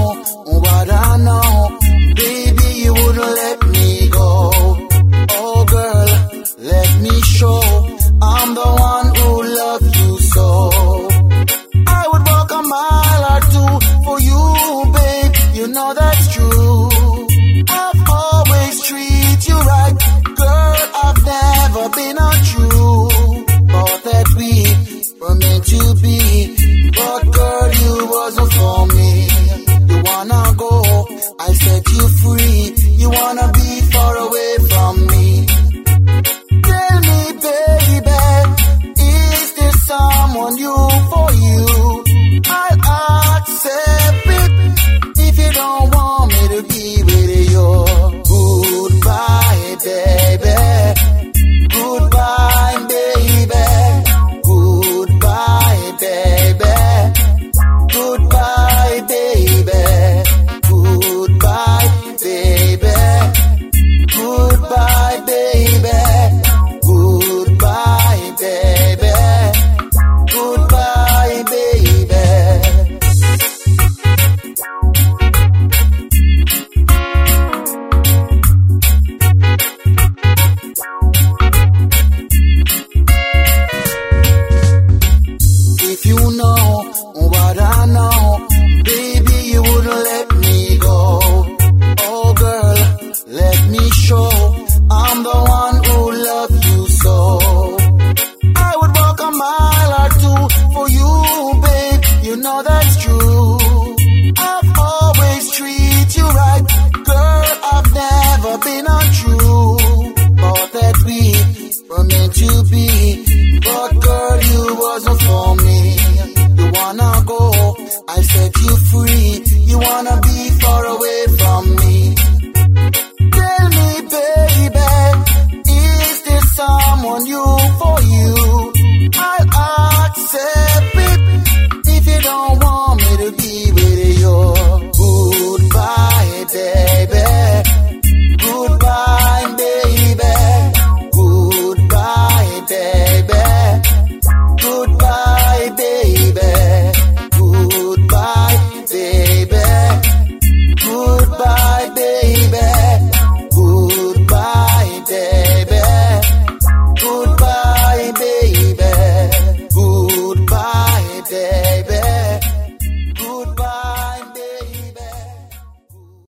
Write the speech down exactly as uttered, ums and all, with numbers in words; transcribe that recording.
what I know, baby, you wouldn't let me go. Oh girl, let me show I'm the one who loves you so. I would walk a mile or two for you, babe, you know that's true. I've always treated you right, girl, I've never been untrue. Thought that we were meant to be, but girl, you wasn't for me. You wanna go, I set you free. You wanna be far away from me. Tell me, baby, is there someone new for you? I'll accept it if you don't want me to be with you. Goodbye, baby. Goodbye, baby. Goodbye, baby. Goodbye, baby. Goodbye, baby. Goodbye, baby. Goodbye, baby. Goodbye, baby. If you know what I know, baby, you wouldn't let me go. Oh girl, let me show I'm the one who loves you so. I would walk a mile or two for you, babe, you know that's true. I've always treated you right, girl, I've never been untrue. Thought that we were meant to be, but girl, you wasn't for me. You wanna go, I set you free. You wanna be